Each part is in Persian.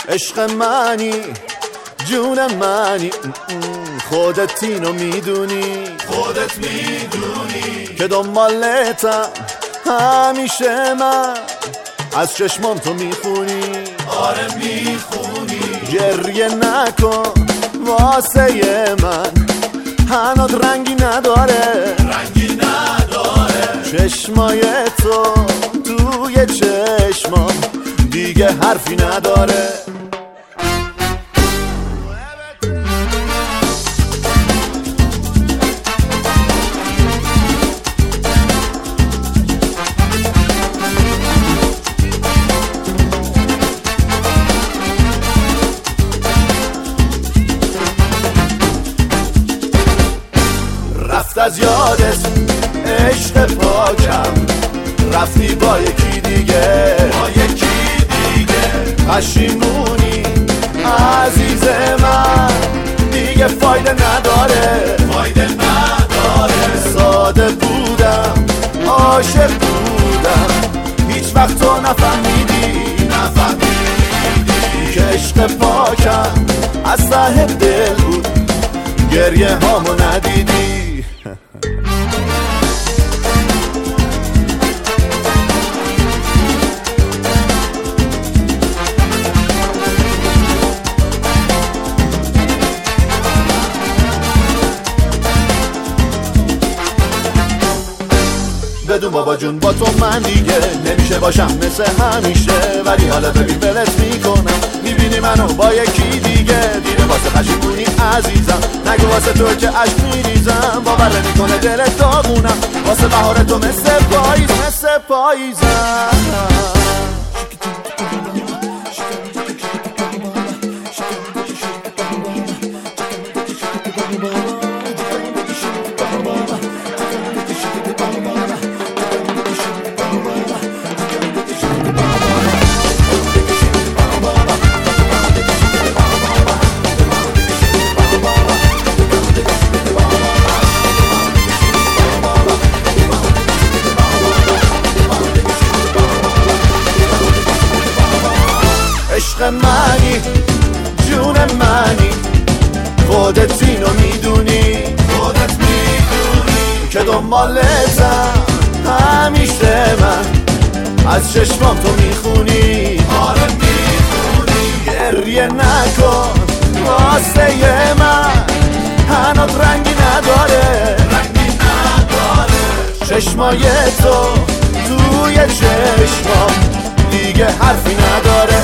عشق منی جون منی خودت اینو میدونی که دنبالتم همیشه من از چشمام تو میخونی آره میخونی گریه نکن واسه من هنوز رنگی نداره چشمای تو توی چشمام دیگه حرفی نداره رفت از یادت عشق پاکم رفتی با یکی دیگه پشیمونی عزیز من دیگه فایده نداره ساده بودم عاشق بودم هیچ وقت تو نفهمیدی که عشق پاکم از صاحب دل بود گریه هامو ندیدی بدون بابا جون با تو من دیگه نمیشه باشم مثل همیشه ولی حالا ببین ولت میکنم میبینی منو با یکی دیگه دیره واسه پشیمونی عزیزم نگو واسه تو که عشق میریزم باور نمیکنه دلت داغونم واسه بهار تو مثل پاییزم عشق منی جون منی خودت اینو میدونی که دنبالتم همیشه من از چشمام تو میخونی گریه نکن واسه من هنوز رنگی نداره چشمای تو توی چشمام دیگه حرفی نداره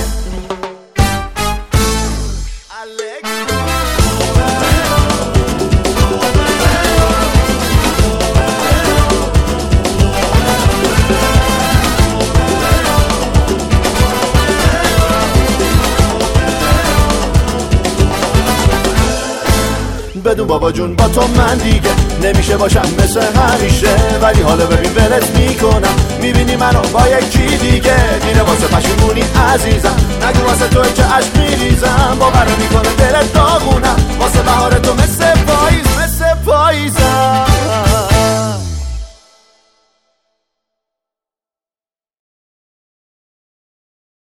بدون بابا جون با تو من دیگه نمیشه باشم مثل همیشه ولی حالا ببین ولت میکنم میبینی منو با یکی دیگه دیره واسه پشیمونی عزیزم نگو واسه توی که عشق میریزم باور میکنه دلت داغونم واسه بهار تو مثل